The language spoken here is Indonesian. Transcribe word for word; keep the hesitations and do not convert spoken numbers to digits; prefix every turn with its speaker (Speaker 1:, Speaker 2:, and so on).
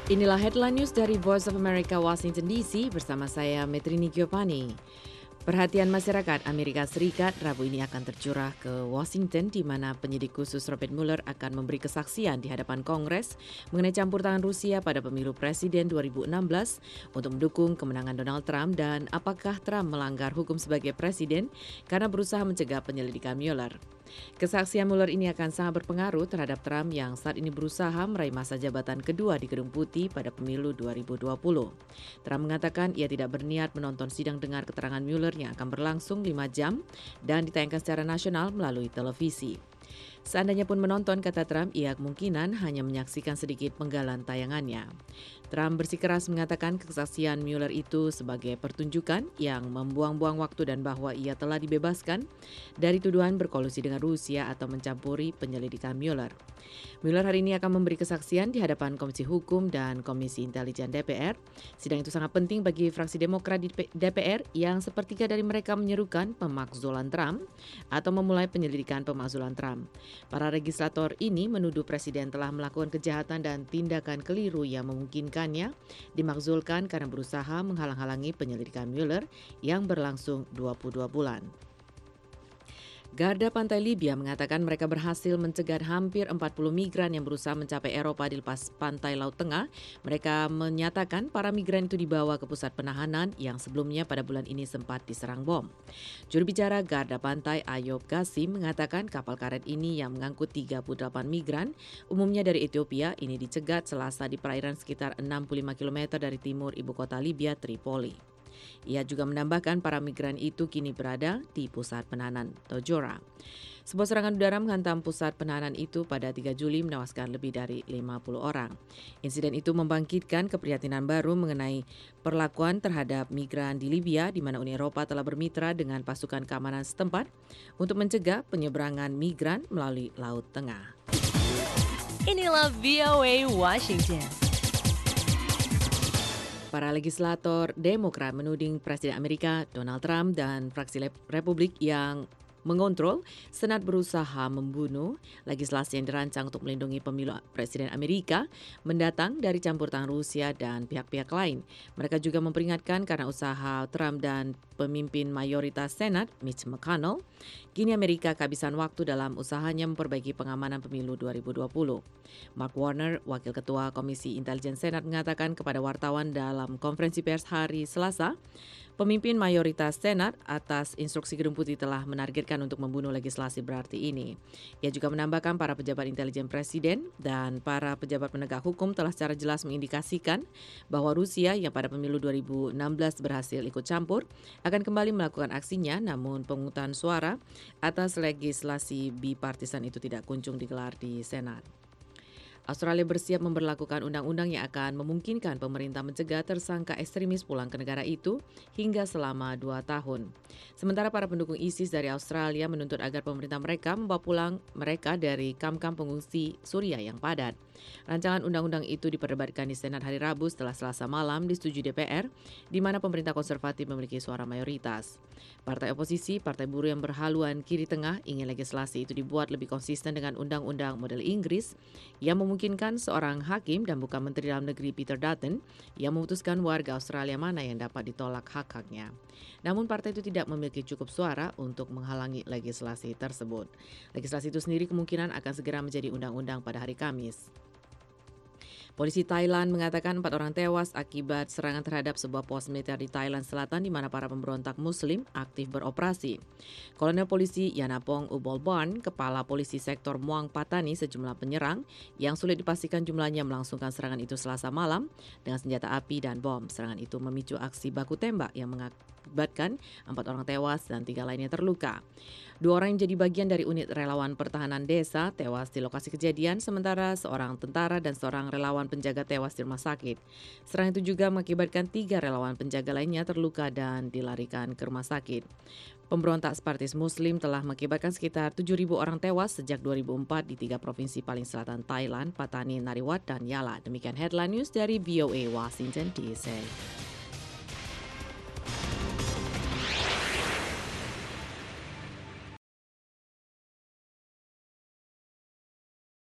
Speaker 1: Inilah headline news dari Voice of America Washington D C bersama saya Metrini Giovanni. Perhatian masyarakat Amerika Serikat Rabu ini akan tercurah ke Washington di mana penyidik khusus Robert Mueller akan memberi kesaksian di hadapan Kongres mengenai campur tangan Rusia pada pemilu presiden dua ribu enam belas untuk mendukung kemenangan Donald Trump dan apakah Trump melanggar hukum sebagai presiden karena berusaha mencegah penyelidikan Mueller. Kesaksian Mueller ini akan sangat berpengaruh terhadap Trump yang saat ini berusaha meraih masa jabatan kedua di Gedung Putih pada pemilu dua ribu dua puluh. Trump mengatakan ia tidak berniat menonton sidang dengar keterangan Mueller yang akan berlangsung lima jam dan ditayangkan secara nasional melalui televisi. Seandainya pun menonton, kata Trump, ia kemungkinan hanya menyaksikan sedikit penggalan tayangannya. Trump bersikeras mengatakan kesaksian Mueller itu sebagai pertunjukan yang membuang-buang waktu dan bahwa ia telah dibebaskan dari tuduhan berkolusi dengan Rusia atau mencampuri penyelidikan Mueller. Mueller hari ini akan memberi kesaksian di hadapan Komisi Hukum dan Komisi Intelijen D P R. Sidang itu sangat penting bagi fraksi Demokrat di D P R yang sepertiga dari mereka menyerukan pemakzulan Trump atau memulai penyelidikan pemakzulan Trump. Para legislator ini menuduh Presiden telah melakukan kejahatan dan tindakan keliru yang memungkinkannya dimakzulkan karena berusaha menghalang-halangi penyelidikan Mueller yang berlangsung dua puluh dua bulan. Garda Pantai Libya mengatakan mereka berhasil mencegat hampir empat puluh migran yang berusaha mencapai Eropa di lepas pantai Laut Tengah. Mereka menyatakan para migran itu dibawa ke pusat penahanan yang sebelumnya pada bulan ini sempat diserang bom. Juru bicara Garda Pantai Ayub Qasim mengatakan kapal karet ini yang mengangkut tiga puluh delapan migran, umumnya dari Ethiopia, ini dicegat Selasa di perairan sekitar enam puluh lima kilometer dari timur ibu kota Libya, Tripoli. Ia juga menambahkan para migran itu kini berada di pusat penahanan Tojora. Sebuah serangan udara menghantam pusat penahanan itu pada tiga Juli menewaskan lebih dari lima puluh orang. Insiden itu membangkitkan keprihatinan baru mengenai perlakuan terhadap migran di Libya di mana Uni Eropa telah bermitra dengan pasukan keamanan setempat untuk mencegah penyeberangan migran melalui Laut Tengah.
Speaker 2: Inilah V O A Washington.
Speaker 1: Para legislator Demokrat menuding Presiden Amerika Donald Trump dan fraksi Republik yang mengontrol Senat berusaha membunuh legislasi yang dirancang untuk melindungi pemilu Presiden Amerika mendatang dari campur tangan Rusia dan pihak-pihak lain. Mereka juga memperingatkan karena usaha Trump dan pemimpin mayoritas Senat Mitch McConnell, kini Amerika kehabisan waktu dalam usahanya memperbaiki pengamanan pemilu dua ribu dua puluh. Mark Warner, Wakil Ketua Komisi Intelijen Senat, mengatakan kepada wartawan dalam konferensi pers hari Selasa, pemimpin mayoritas Senat atas instruksi Gedung Putih telah menargetkan untuk membunuh legislasi berarti ini. Ia juga menambahkan para pejabat intelijen presiden dan para pejabat penegak hukum telah secara jelas mengindikasikan bahwa Rusia yang pada pemilu dua ribu enam belas berhasil ikut campur akan kembali melakukan aksinya, namun pemungutan suara atas legislasi bipartisan itu tidak kunjung digelar di Senat. Australia bersiap memberlakukan undang-undang yang akan memungkinkan pemerintah mencegah tersangka ekstremis pulang ke negara itu hingga selama dua tahun. Sementara para pendukung ISIS dari Australia menuntut agar pemerintah mereka membawa pulang mereka dari kamp-kamp pengungsi Suriah yang padat. Rancangan undang-undang itu diperdebatkan di Senat hari Rabu setelah Selasa malam disetujui D P R, di mana pemerintah konservatif memiliki suara mayoritas. Partai oposisi, Partai Buruh yang berhaluan kiri tengah, ingin legislasi itu dibuat lebih konsisten dengan undang-undang model Inggris yang memungkinkan seorang hakim dan bukan Menteri Dalam Negeri Peter Dutton yang memutuskan warga Australia mana yang dapat ditolak hak-haknya. Namun partai itu tidak memiliki cukup suara untuk menghalangi legislasi tersebut. Legislasi itu sendiri kemungkinan akan segera menjadi undang-undang pada hari Kamis. Polisi Thailand mengatakan empat orang tewas akibat serangan terhadap sebuah pos militer di Thailand Selatan di mana para pemberontak Muslim aktif beroperasi. Kolonel Polisi Yanapong Ubolban, Kepala Polisi Sektor Muang Patani, sejumlah penyerang yang sulit dipastikan jumlahnya melangsungkan serangan itu Selasa malam dengan senjata api dan bom. Serangan itu memicu aksi baku tembak yang mengakibatkan empat orang tewas dan tiga lainnya terluka. Dua orang yang jadi bagian dari unit relawan pertahanan desa tewas di lokasi kejadian, sementara seorang tentara dan seorang relawan penjaga tewas di rumah sakit. Serangan itu juga mengakibatkan tiga relawan penjaga lainnya terluka dan dilarikan ke rumah sakit. Pemberontak separatis Muslim telah mengakibatkan sekitar tujuh ribu orang tewas sejak dua ribu empat di tiga provinsi paling selatan Thailand, Patani, Nariwat, dan Yala. Demikian headline news dari V O A Washington D C.